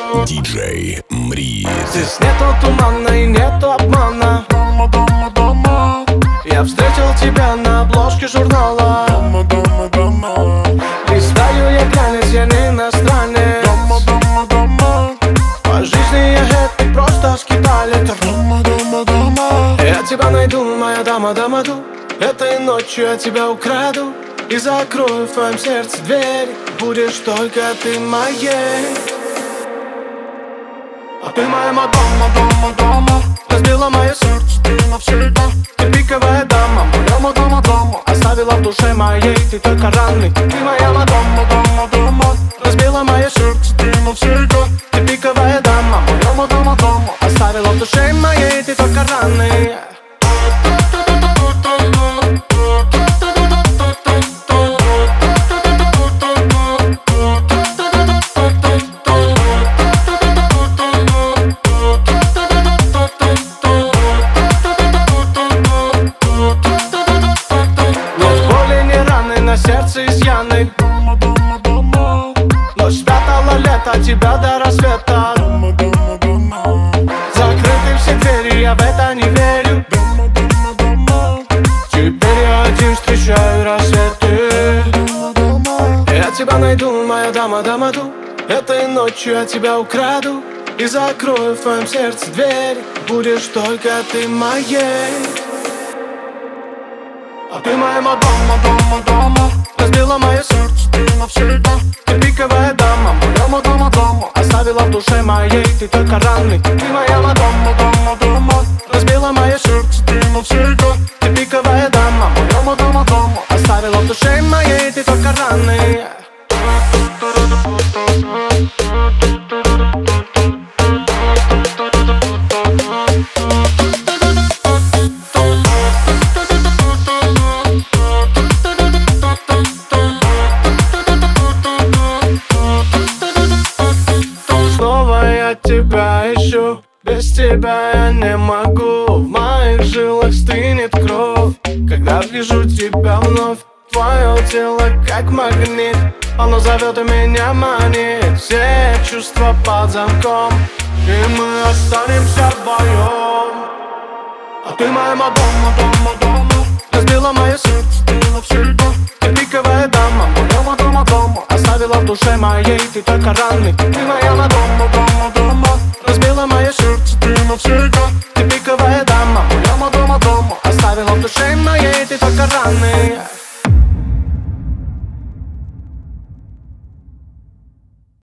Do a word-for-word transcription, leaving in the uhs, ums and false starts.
диджей Мриз. Здесь нету тумана и нету обмана. Дома, дома, дома. Я встретил тебя на обложке журнала. Дома, дома, дома. Листаю я глянец, я не иностранец. Дома, дома, дома. По жизни я это просто скиталец. Дома, дома, дома. Я тебя найду, моя дама, дамаду. Этой ночью я тебя украду и закрою в твоем сердце дверь. Будешь только ты моей. А ты моя Мадонна, дома, дома. Разбила мое сердце ты навсегда. Ты пиковая дама, моя Мадонна, дома. Оставила в душе моей ты только раны. Ты моя Мадонна, дома, дома. Разбила мое сердце ты навсегда. Ты пиковая дама, моя Мадонна, дома. Оставила в душе моей ты только раны. На сердце изъяны. Дома, дома, дома. Ночь спрятала лето тебя до рассвета. Дома, дома, дома. Закрыты все двери, я в это не верю. Дома, дома, дома. Теперь я один встречаю рассветы. Дома, дома. Я тебя найду, моя дама, дамаду. Этой ночью я тебя украду и закрою в твоем сердце дверь. Будешь только ты моей. А ты моя Мадонна, дома, дома. Разбила мое сердце ты навсегда. Ты пиковая дама, моя Мадонна, дома. Оставила в душе моей ты только раны. Ты моя Мадонна, дома, дома. Разбила мое сердце ты навсегда. Ты пиковая дама, моя Мадонна, дома. Оставила в душе моей ты только раны. Я тебя ищу, без тебя я не могу. В моих жилах стынет кровь, когда вижу тебя вновь. Твое тело как магнит, оно зовет и меня манит. Все чувства под замком, и мы останемся вдвоем. А ты моя Мадонна, дома, дома. Разбила мое сердце ты навсегда. Ты пиковая дама, моя Мадонна, дома. Оставила в душе моей ты только раны. Ты моя Мадонна, дома, дома.